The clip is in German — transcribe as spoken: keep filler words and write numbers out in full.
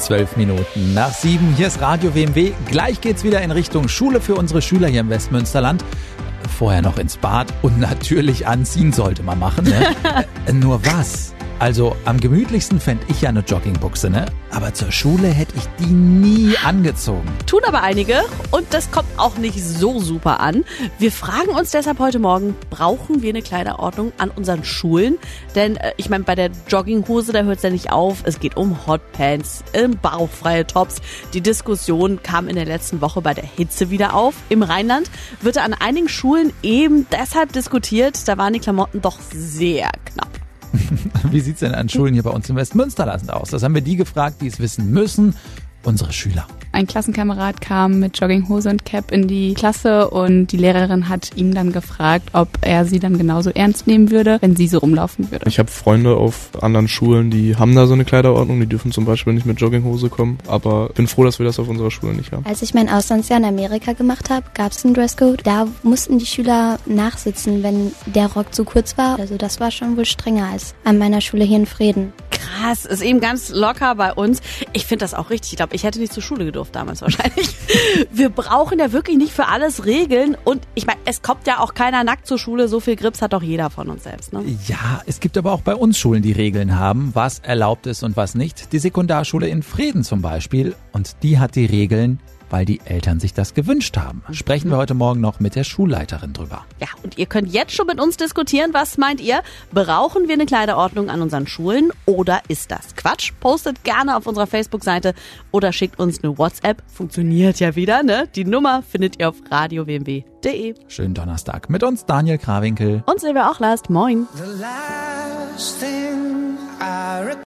Zwölf Minuten nach sieben. Hier ist Radio W M W. Gleich geht's wieder in Richtung Schule für unsere Schüler hier im Westmünsterland. Vorher noch ins Bad und natürlich anziehen sollte man machen. Ne? äh, nur was? Also am gemütlichsten fände ich ja eine Joggingbuchse, ne? Aber zur Schule hätte ich die nie angezogen. Tun aber einige und das kommt auch nicht so super an. Wir fragen uns deshalb heute Morgen, brauchen wir eine Kleiderordnung an unseren Schulen? Denn äh, ich meine, bei der Jogginghose, da hört es ja nicht auf. Es geht um Hotpants, um bauchfreie Tops. Die Diskussion kam in der letzten Woche bei der Hitze wieder auf. Im Rheinland wird an einigen Schulen eben deshalb diskutiert. Da waren die Klamotten doch sehr knapp. Wie sieht's denn an Schulen hier bei uns im Westmünsterland aus? Das haben wir die gefragt, die es wissen müssen. Unsere Schüler. Ein Klassenkamerad kam mit Jogginghose und Cap in die Klasse und die Lehrerin hat ihn dann gefragt, ob er sie dann genauso ernst nehmen würde, wenn sie so rumlaufen würde. Ich habe Freunde auf anderen Schulen, die haben da so eine Kleiderordnung, die dürfen zum Beispiel nicht mit Jogginghose kommen, aber bin froh, dass wir das auf unserer Schule nicht haben. Als ich mein Auslandsjahr in Amerika gemacht habe, gab es einen Dresscode. Da mussten die Schüler nachsitzen, wenn der Rock zu kurz war. Also das war schon wohl strenger als an meiner Schule hier in Frieden. Krass, ist eben ganz locker bei uns. Ich finde das auch richtig. Ich glaube, ich hätte nicht zur Schule gedurft damals wahrscheinlich. Wir brauchen ja wirklich nicht für alles Regeln. Und ich meine, es kommt ja auch keiner nackt zur Schule. So viel Grips hat doch jeder von uns selbst, ne? Ja, es gibt aber auch bei uns Schulen, die Regeln haben, was erlaubt ist und was nicht. Die Sekundarschule in Frieden zum Beispiel. Und die hat die Regeln, weil die Eltern sich das gewünscht haben. Sprechen wir heute Morgen noch mit der Schulleiterin drüber. Ja, und ihr könnt jetzt schon mit uns diskutieren. Was meint ihr? Brauchen wir eine Kleiderordnung an unseren Schulen oder ist das Quatsch? Postet gerne auf unserer Facebook-Seite oder schickt uns eine WhatsApp. Funktioniert ja wieder, ne? Die Nummer findet ihr auf radio w m w punkt d e. Schönen Donnerstag mit uns, Daniel Krawinkel. Und Silvia Ochlast. Moin. The last thing